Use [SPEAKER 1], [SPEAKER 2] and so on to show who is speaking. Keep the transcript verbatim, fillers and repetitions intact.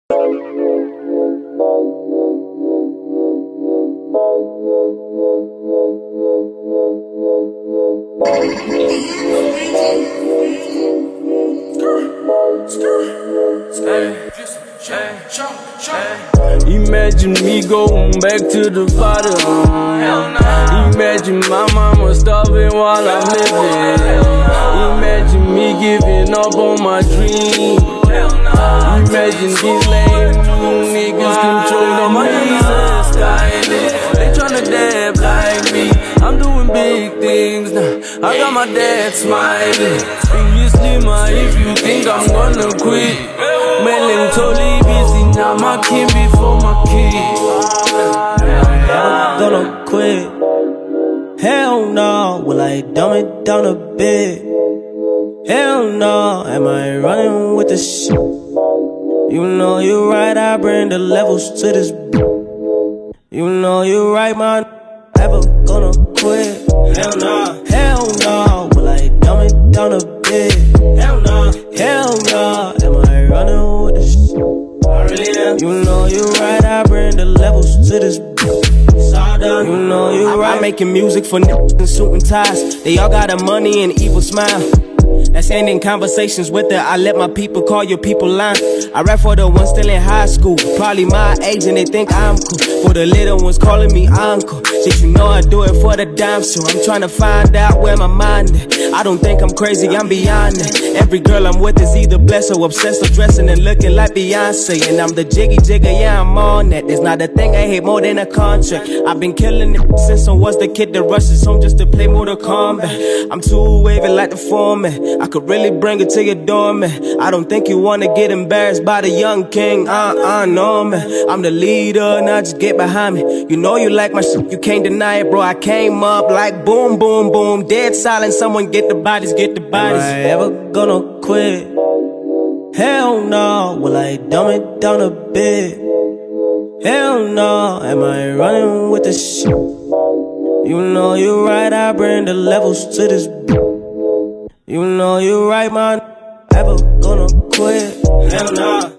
[SPEAKER 1] Imagine me going back to the bottom. Imagine my mama starving while I'm living. Imagine me giving up on my dreams. Imagine these lame niggas controlling my Jesus. They tryna dab like me. I'm doing big things now. I got my dad smiling. Previously, my if you think I'm gonna quit, man, I'm totally busy now. My king before my kid.
[SPEAKER 2] I'm gonna quit. Hell no. Will I dumb it down a bit? Hell no. Am I running with the shit? You know you're right, I bring the levels to this. You know you're right, man. Ever gonna quit? Hell no. Hell no. Will I dumb it down a bit? Hell no. Hell no. Am I running with the shit? I really am. You know you're right, I bring the levels to this. You know you're right. I'm making music for niggas in suit and ties. They all got a money and evil smile. That's ending conversations with her. I let my people call your people lying. I rap for the ones still in high school, probably my age, and they think I'm cool. For the little ones calling me uncle. Shit, you know I do it for the dime, so I'm trying to find out where my mind is. I don't think I'm crazy, I'm beyond that. Every girl I'm with is either blessed or obsessed or dressing and looking like Beyonce. And I'm the jiggy jigger, yeah, I'm on that. There's not a thing I hate more than a contract. I've been killing it since I was the kid that rushes home just to play Mortal Kombat. I'm too wavy like the foreman. I could really bring it to your door, man. I don't think you wanna get embarrassed by the young king. Uh-uh, no, man. I'm the leader, now just get behind me. You know you like my shit, you can't deny it, bro. I came up like boom, boom, boom. Dead silent, someone get the bodies, get the bodies. Am I ever gonna quit? Hell no. Will I dumb it down a bit? Hell no. Am I running with the shit? You know you're right, I bring the levels to this. You know you're right, man. Ever gonna quit? Hell nah.